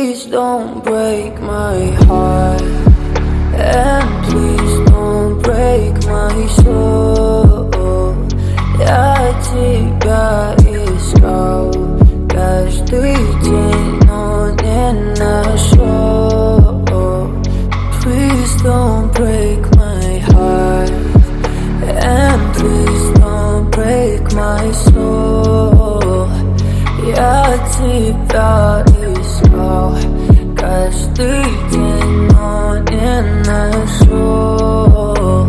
Please don't break my heart, and please don't break my soul. Я тебя искал каждый день, но не нашел. Please don't break my heart, and please don't break my soul. Я тебя искал каждый день, но не нашел.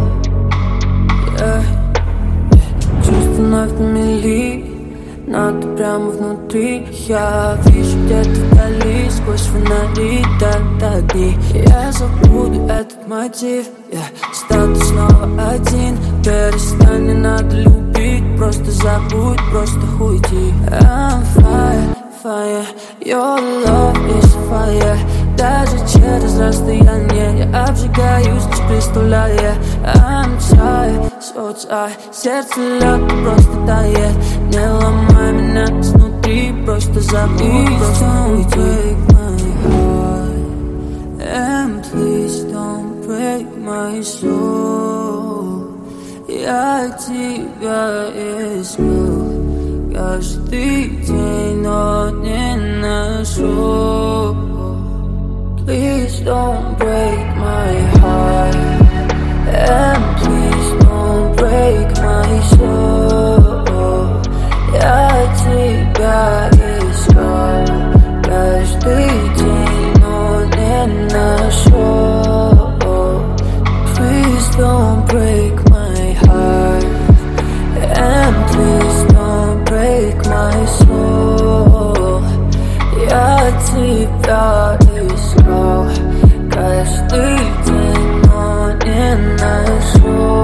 Чувства вновь на мели, но ты прямо внутри. Я вижу где-то вдали, сквозь фонари огни. Я забуду этот мотив, стану снова один. Перестань, не надо любить, просто забудь, просто уйди. I'm fire, fire, your love is fire. Даже через расстояние я обжигаюсь, лишь представляя. I'm tired, so tired, сердце лед просто тает. Не ломай меня изнутри, просто забудь, просто уйди. And please don't break my soul. Я тебя искал каждый день, но не нашел. Please don't break my heart, and please don't break my soul. Я тебя искал каждый день, но не нашел. Please don't break my heart, and please don't break my soul. Я тебя искал каждый день, но не нашел.